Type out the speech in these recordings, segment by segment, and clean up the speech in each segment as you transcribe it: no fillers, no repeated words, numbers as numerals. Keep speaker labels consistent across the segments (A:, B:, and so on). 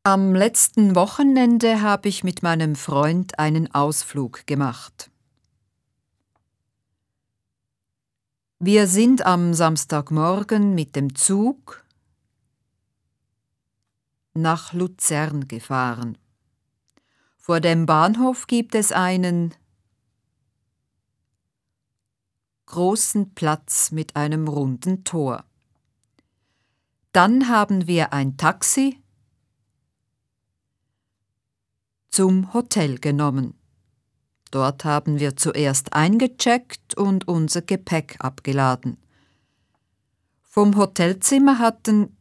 A: Am letzten Wochenende habe ich mit meinem Freund einen Ausflug gemacht. Wir sind am Samstagmorgen mit dem Zug nach Luzern gefahren. Vor dem Bahnhof gibt es einen großen Platz mit einem runden Tor. Dann haben wir ein Taxi zum Hotel genommen. Dort haben wir zuerst eingecheckt und unser Gepäck abgeladen. Vom Hotelzimmer hatten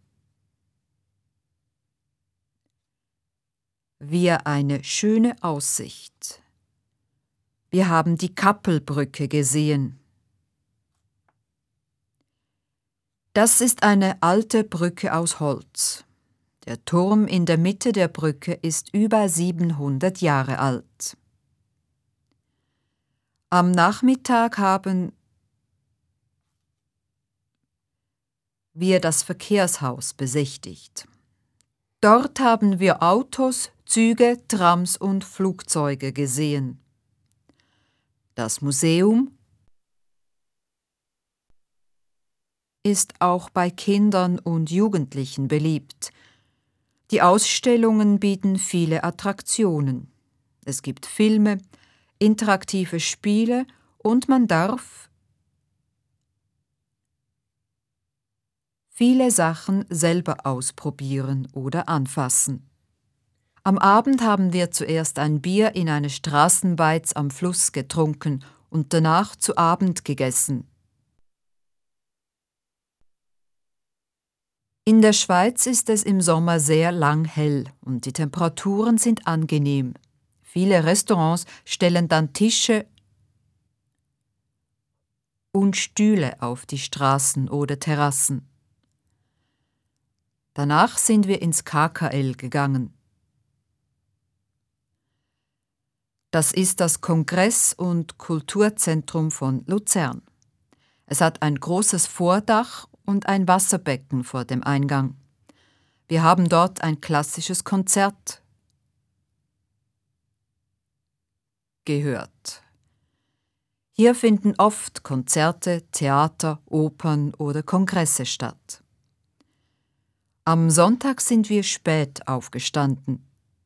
A: wir eine schöne Aussicht. Wir haben die Kappelbrücke gesehen. Das ist eine alte Brücke aus Holz. Der Turm in der Mitte der Brücke ist über 700 Jahre alt. Am Nachmittag haben wir das Verkehrshaus besichtigt. Dort haben wir Autos, Züge, Trams und Flugzeuge gesehen. Das Museum ist auch bei Kindern und Jugendlichen beliebt. Die Ausstellungen bieten viele Attraktionen. Es gibt Filme, interaktive Spiele und man darf viele Sachen selber ausprobieren oder anfassen. Am Abend haben wir zuerst ein Bier in einer Straßenbeiz am Fluss getrunken und danach zu Abend gegessen. In der Schweiz ist es im Sommer sehr lang hell und die Temperaturen sind angenehm. Viele Restaurants stellen dann Tische und Stühle auf die Straßen oder Terrassen. Danach sind wir ins KKL gegangen. Das ist das Kongress- und Kulturzentrum von Luzern. Es hat ein großes Vordach und ein Wasserbecken vor dem Eingang. Wir haben dort ein klassisches Konzert gehört. Hier finden oft Konzerte, Theater, Opern oder Kongresse statt. Am Sonntag sind wir spät aufgestanden.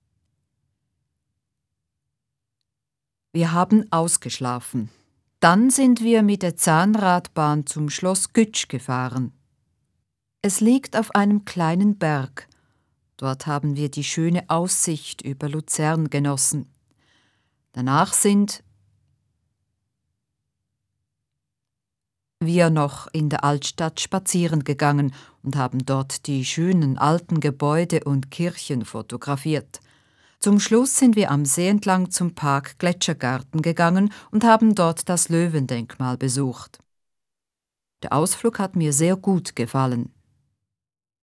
A: Wir haben ausgeschlafen. Dann sind wir mit der Zahnradbahn zum Schloss Gütsch gefahren. Es liegt auf einem kleinen Berg. Dort haben wir die schöne Aussicht über Luzern genossen. Danach sind wir noch in der Altstadt spazieren gegangen und haben dort die schönen alten Gebäude und Kirchen fotografiert. Zum Schluss sind wir am See entlang zum Park Gletschergarten gegangen und haben dort das Löwendenkmal besucht. Der Ausflug hat mir sehr gut gefallen.